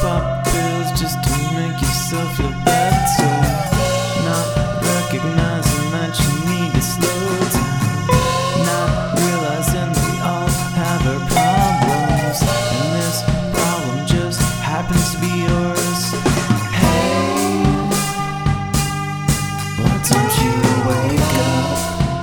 pop pills just to make yourself feel better. Not recognizing that you need to slow down. Not realizing we all have our problems, and this problem just happens to be yours. Hey, why don't you wake up?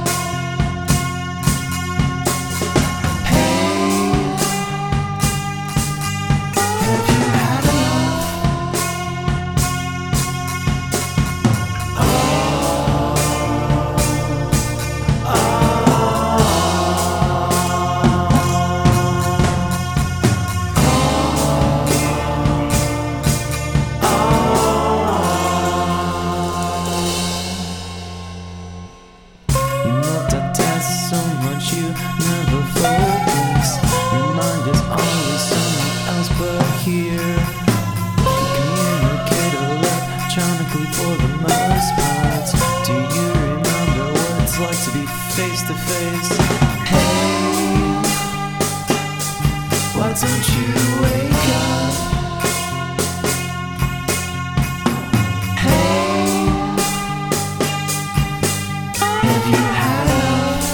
So much you never focus. Your mind is always somewhere else but here. You communicate electronically for the most part. Do you remember what it's like to be face to face? Hey, why don't you wake up? Hey, have you had enough?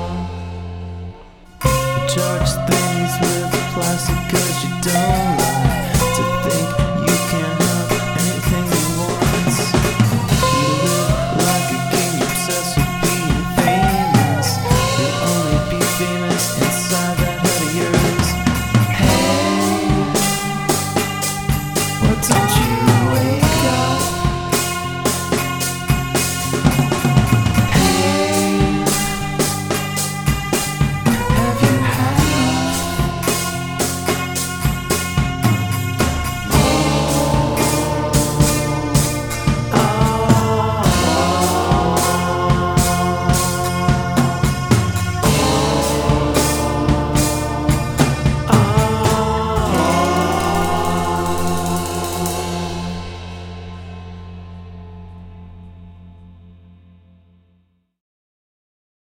Charge things with plastic 'cause you don't like